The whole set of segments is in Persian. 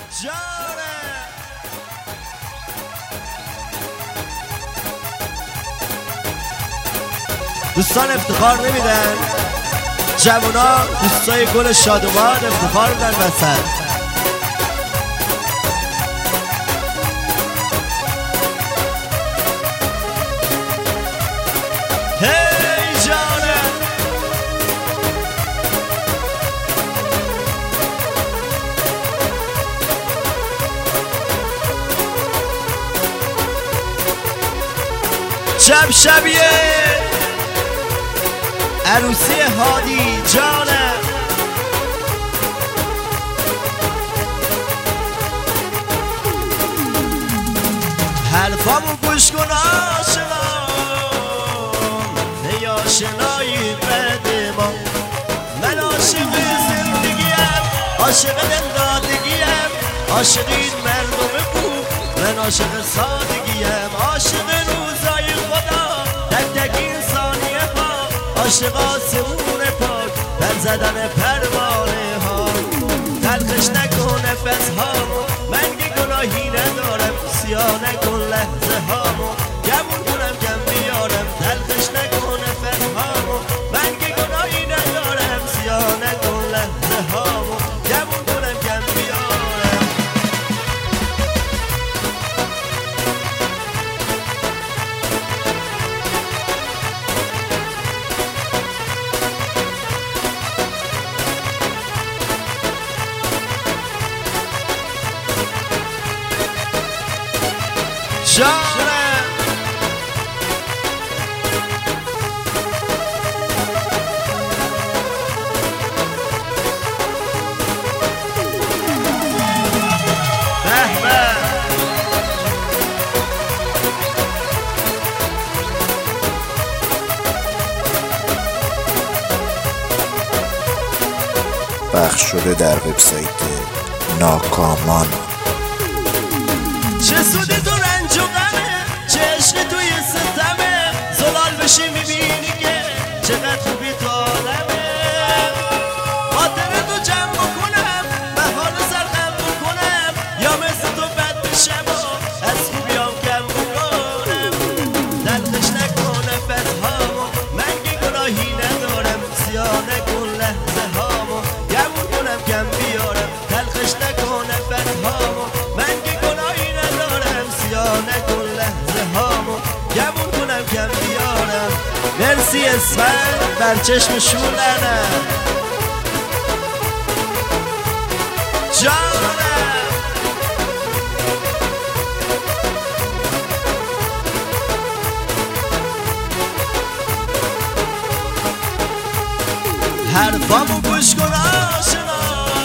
جانه دوستان افتخار نمیدن، جوونا دوستای گل شادومان افتخار میدن وسط. هی جانه شب شبیه عروسی هادی جانه حرفامو گوش کن آشنام، ای آشنایی بده ما. من عاشق زندگیم، عاشق دلدادگیم، عاشق این مردم خوب، من عاشق سادگیم، عاشق روزای خدا تک تک این ثانیه ها، عاشق آسمون پاک پر زدن پروانه ها. تلخش نکن نفس هامو، من که گناهی ندارم، سیاه نکن لحظه هامو، گمون کنم کم بیارم. تلخش نکن نفس هامو، من که گناهی ندارم، سیاه نکن لحظه هامو، گمون کنم کم بیارم. جانه پخش شده در وبسایت ناکامان. چه سود تو رنج و غمه، چه عشق توی ستمه، زلال بشی میبینی که چقدر خوبی تو عالمه. خاطر تو جمع بکنم، بهار سرخم بکنم، یا مثل تو بد بشم و از خوبیام کم بکنم. تلخش نکن نفس هامو، من که گناهی ندارم، سیاه نکن لحظه هامو، گمون کنم کم بیارم. تلخش نکن نفس هامو، من که گناهی ندارم، سیاه نکن لحظه هامو، گمون کنم کم بیارم. مرسی اسفند بر چشم شولنم جانم. حرفامو گوش کن آشنا،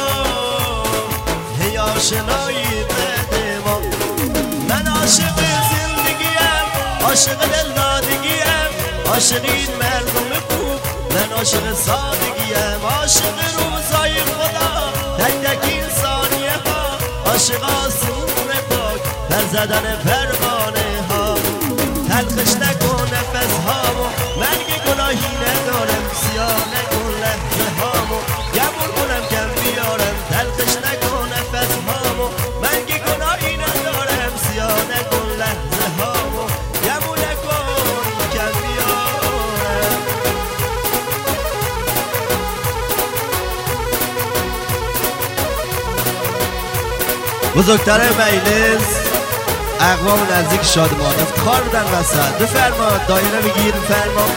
هی آشنایی بده ما. من عاشق زندگیم، عاشق دلدادگیم، عاشق این مردم خوب، من عاشق سادگیم، عاشق روزای خدا تک تک این ثانیه ها، عاشق آسمون پاک پر زدن پروانه ها. تلخش نکن نفس هامو، من که گناهی ندارم، سیاه نکن لحظه هامو، گمون کنم کم بیارم. تلخش نکن نفس هامو، من که گناهی ندارم، سیاه نکن لحظه هامو، گمون نکن کم بیارم. بزرگتر مجلس اقوام نزدیک شادمان افتخار بدن وسط. بفرما دایره بگیر، بفرما.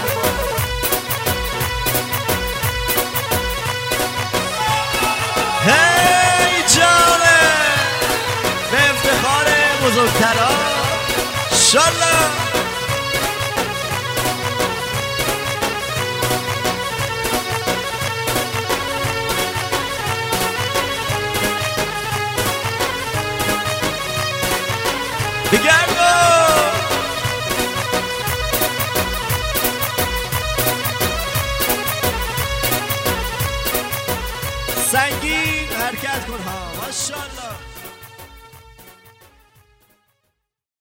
هی جانه به افتخار بزرگتران شالله. بگردو سنگین حرکت کن ها، ماشاءالله.